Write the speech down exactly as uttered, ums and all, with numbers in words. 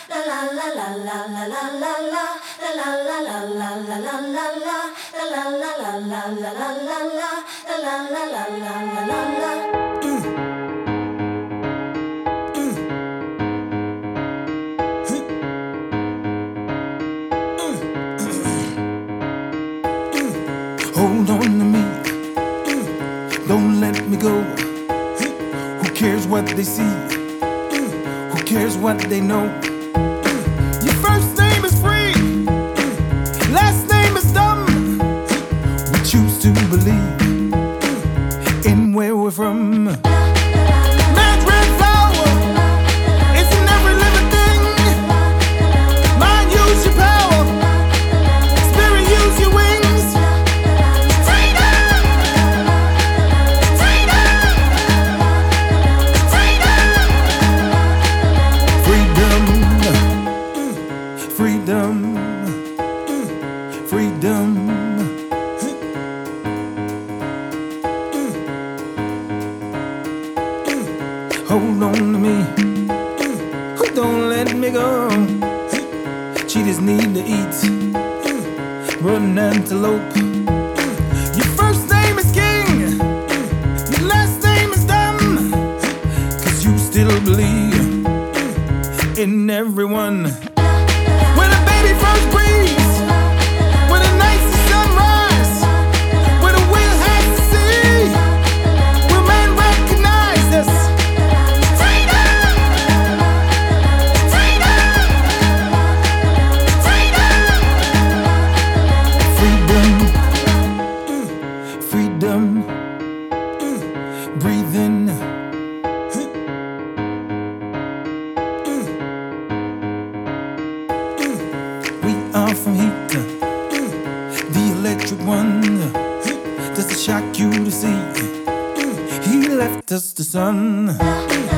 Hold on to me, don't let me go. Who cares what they see? Who cares what they know? Your first name is free, last name is dumb. We choose to believe in where we're from. Man's red flower, it's in every living thing. Mind, use your power. Spirit, use your wings. Freedom, freedom. Hold on to me, don't let me go. Cheetahs need to eat, run antelope. Your first name is king, your last name is dumb. Cause you still believe in everyone. When a baby first breathes, when the night's the sunrise, when the wheel has to see, will man recognize us? Freedom! Freedom! Freedom! Freedom! Breathe in. We are from heat, the electric one. Does it shock you to see he left us the sun?